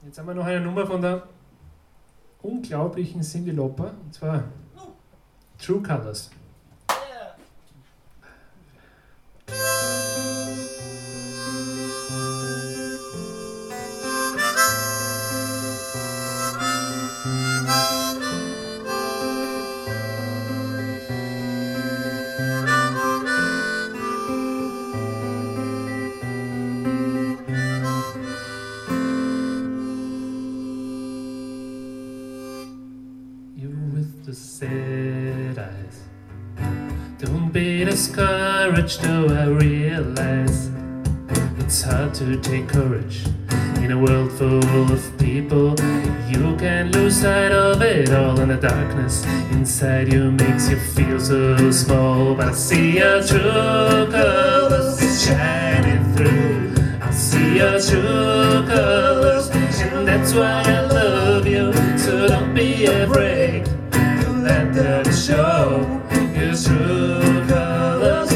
Jetzt haben wir noch eine Nummer von der unglaublichen Cyndi Lauper, und zwar True Colors. Sad eyes. Don't be discouraged, though I realize it's hard to take courage in a world full of people. You can lose sight of it all, and the darkness inside you makes you feel so small. But I see your true colors shining through. I see your true colors, and that's why I love you. So don't be afraid. Let them show your true colors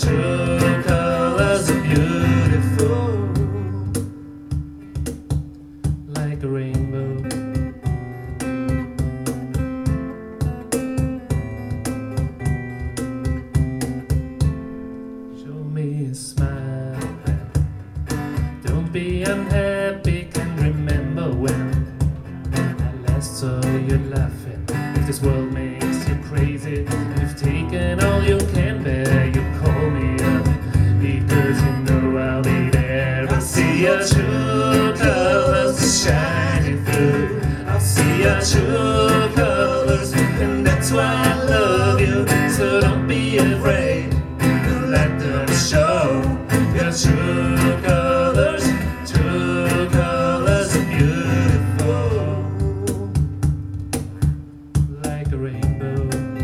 are beautiful, like a rainbow. Show me a smile, don't be unhappy, can remember when I last saw you laughing. This world makes you crazy, you've taken all you can bear. You call me up because you know I'll be there. I see your true colors shining through. I see your true colors, and that's why I love you. So don't be afraid, let them show your true colors. True colors are beautiful, like a rainbow.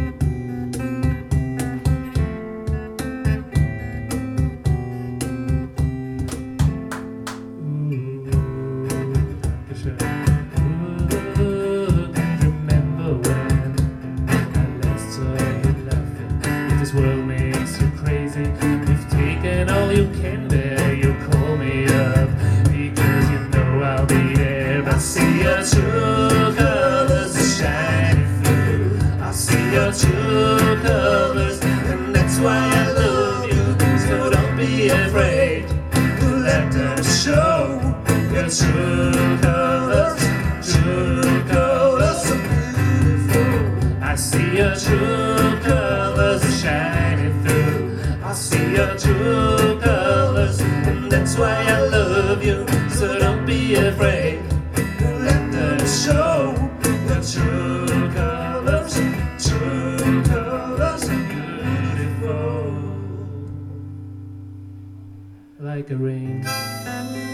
Can't remember when I last saw you laughing. If this world makes you crazy, you've taken all you can bear. You call me up because you know I'll be there. I see your true colors shining through. I see your true colors, and that's why I love you. So don't be afraid, let them show your true colors. True colors are beautiful. I see your true colors shining through. I see your true colors, and that's why I love you. So don't be afraid, let them show your true colors. True colors are beautiful, like a rain.